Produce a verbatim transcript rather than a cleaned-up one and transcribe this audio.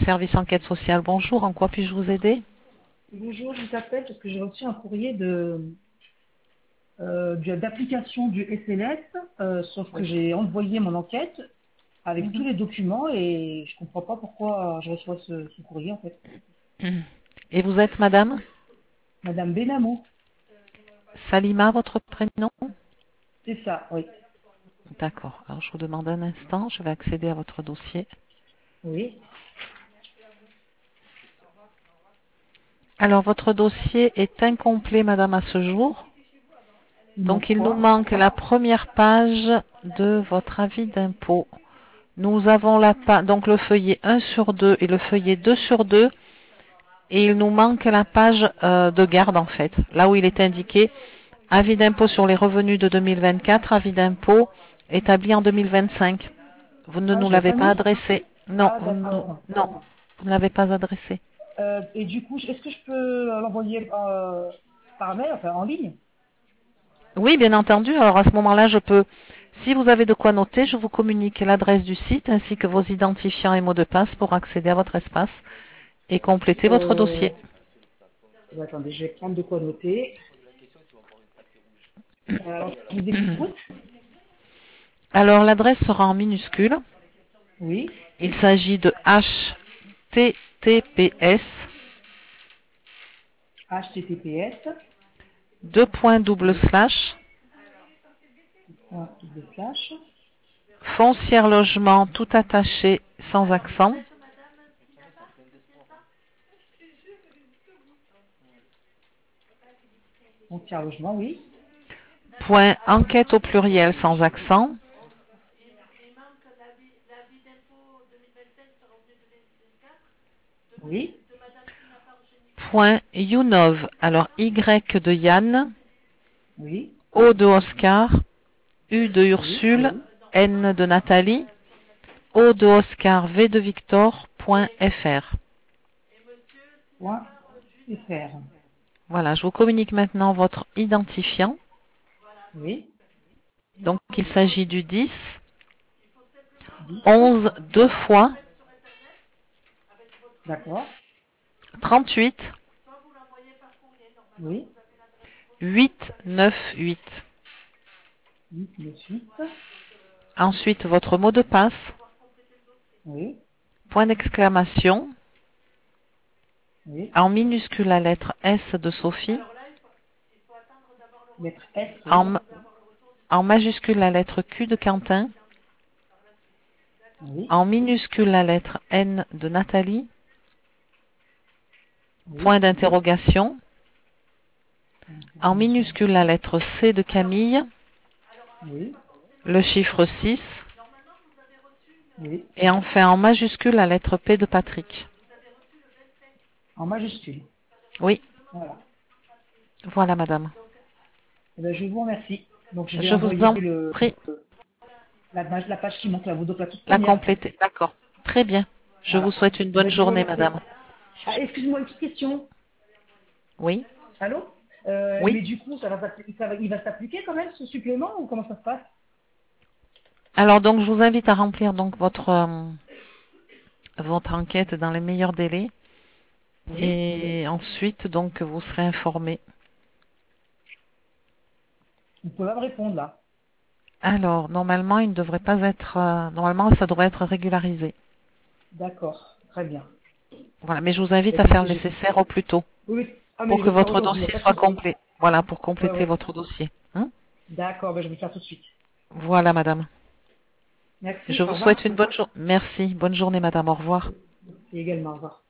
service enquête sociale. Bonjour, en quoi puis-je vous aider? Bonjour, je vous appelle parce que j'ai reçu un courrier de euh, de- d'application du S N S, euh, sauf que Oui. j'ai envoyé mon enquête avec tous Mhm. les documents et je comprends pas pourquoi je reçois ce, ce courrier en fait. Et vous êtes madame Madame Benamou, Salima, votre prénom? c'est ça, oui. D'accord. Alors, je vous demande un instant. Je vais accéder à votre dossier. Oui, Alors, votre dossier est incomplet, madame, à ce jour. il Donc, manque il nous quoi? manque la première page de votre avis d'impôt. Nous avons la pa- donc le feuillet un sur deux et le feuillet deux sur deux. Et il nous manque la page euh, de garde, en fait. Là où il est indiqué avis d'impôt sur les revenus de deux mille vingt-quatre, avis d'impôt établi en deux mille vingt-cinq. Vous ne Ah, nous je l'ai l'avez pas pas mis? adressé. Non, Ah, vous ne- d'accord. non, vous ne l'avez pas adressé. Euh, et du coup, est-ce que je peux l'envoyer euh, par mail, enfin en ligne? Oui, bien entendu. Alors à ce moment-là, je peux, si vous avez de quoi noter, je vous communique l'adresse du site ainsi que vos identifiants et mots de passe pour accéder à votre espace et compléter votre Euh, dossier. attendez, je vais prendre de quoi noter. Euh, alors, je vous écoute. Alors l'adresse sera en minuscule. Oui, Il s'agit de H T T P S H T T P S. deux points double Oui. slash Un de flash. foncière logement tout attaché sans accent On tient logement, oui. point enquête au pluriel sans accent Oui. point younov, alors Y de Yann, Oui. O de Oscar, U de Oui. Ursule, N de Nathalie, O de Oscar, V de Victor, point fr. Point fr. Voilà, je vous communique maintenant votre identifiant. Oui. Donc, il s'agit du dix, dix. onze deux fois, D'accord. trente-huit, Oui. huit neuf huit. huit, neuf, huit. Ensuite, votre mot de passe, Oui. point d'exclamation, Oui. en minuscule la lettre S de Sophie, Lettre S, oui. en, en majuscule la lettre Q de Quentin, Oui. en minuscule la lettre N de Nathalie, point Oui. d'interrogation, en minuscule la lettre C de Camille, Oui. le chiffre six, Oui. et enfin en majuscule la lettre P de Patrick. En majuscule. Oui, Voilà. voilà madame. Eh ben, je vous remercie. Donc, je vais Je vous envoyer en le, prie, la, page- la page qui manque, là, donc la toute la première. compléter. D'accord. Très bien. Je vous Voilà. souhaite une Eh bonne ben, je vous journée remercie. madame. Ah, excuse-moi, une petite question. Oui, Allô? Euh, oui. mais du coup, ça va, s'appli- ça va, il va s'appliquer quand même ce supplément ou comment ça se passe? Alors donc je vous invite à remplir donc votre euh, votre enquête dans les meilleurs délais Oui. et ensuite donc vous serez informé. Vous pouvez pas me répondre là. Alors normalement il ne devrait pas être euh, normalement ça devrait être régularisé. D'accord. Très bien. Voilà, mais je vous invite à faire Écoutez, le j'ai... nécessaire au plus tôt Oui, oui. Ah, mais pour je que vais le faire votre aujourd'hui, il n'y a dossier pas de soit souci. complet. Voilà, pour Ouais, compléter ouais. votre dossier. Hein. D'accord, ben, je vais le faire tout de suite. Voilà madame. Merci, Je au vous souhaite revoir. une bonne journée. Merci. Bonne journée madame. Au revoir. Et également, au revoir.